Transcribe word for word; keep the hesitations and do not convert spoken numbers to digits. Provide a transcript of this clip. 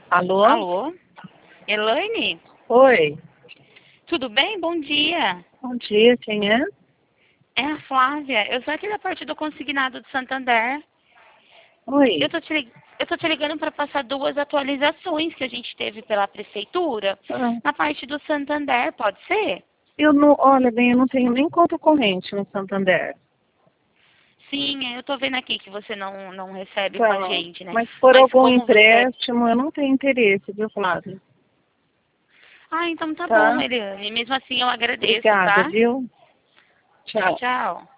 Alô? Alô? Elaine? Oi. Tudo bem? Bom dia. Bom dia, quem é? É a Flávia. Eu sou aqui da parte do Consignado de Santander. Eu Oi. tô te, lig- eu tô te ligando para passar duas atualizações que a gente teve pela prefeitura Ah, na parte do Santander, pode ser? eu não, olha bem, eu não tenho nem conta corrente no Santander. Sim, eu tô vendo aqui que você não, não recebe com a Tá. gente, né? Mas se for Mas algum como você... empréstimo, eu não tenho interesse, viu, Flávia? Ah, então tá bom, Tá? Eliane. Mesmo assim eu agradeço, Obrigada, tá? viu? Tchau, Tchau. tchau.